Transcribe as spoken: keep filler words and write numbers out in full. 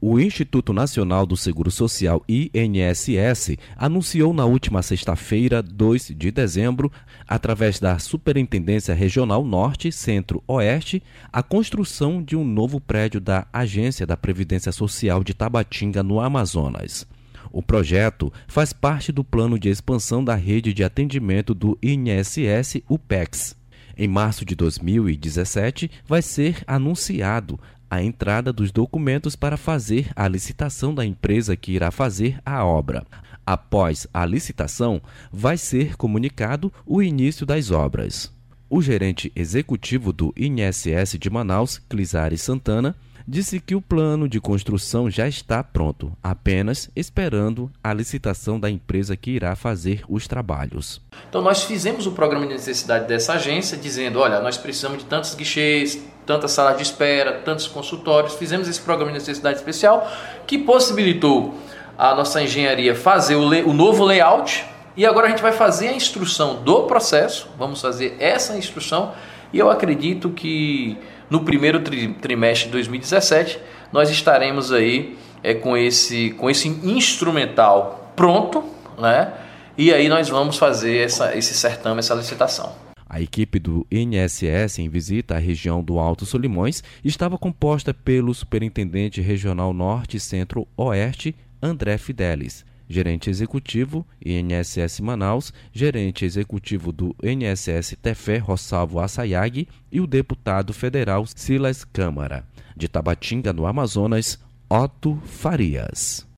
O Instituto Nacional do Seguro Social, I N S S, anunciou na última sexta-feira, dois de dezembro, através da Superintendência Regional Norte, Centro-Oeste, a construção de um novo prédio da Agência da Previdência Social de Tabatinga, no Amazonas. O projeto faz parte do plano de expansão da rede de atendimento do I N S S, o PEX. Em março de dois mil e dezessete, vai ser anunciado a entrada dos documentos para fazer a licitação da empresa que irá fazer a obra. Após a licitação, vai ser comunicado o início das obras. O gerente executivo do I N S S de Manaus, Clisari Santana, disse que o plano de construção já está pronto, apenas esperando a licitação da empresa que irá fazer os trabalhos. Então nós fizemos o programa de necessidade dessa agência, dizendo, olha, nós precisamos de tantos guichês, tantas salas de espera, tantos consultórios. Fizemos esse programa de necessidade especial que possibilitou a nossa engenharia fazer o, o novo layout, e agora a gente vai fazer a instrução do processo, vamos fazer essa instrução, e eu acredito que no primeiro tri, trimestre de dois mil e dezessete nós estaremos aí é, com, esse, com esse instrumental pronto, né? E aí nós vamos fazer essa, esse certame, essa licitação. A equipe do I N S S em visita à região do Alto Solimões estava composta pelo Superintendente Regional Norte e Centro-Oeste, André Fidelis, gerente executivo I N S S Manaus, gerente executivo do I N S S Tefé, Rossalvo Assayag, e o deputado federal Silas Câmara. De Tabatinga, no Amazonas, Otto Farias.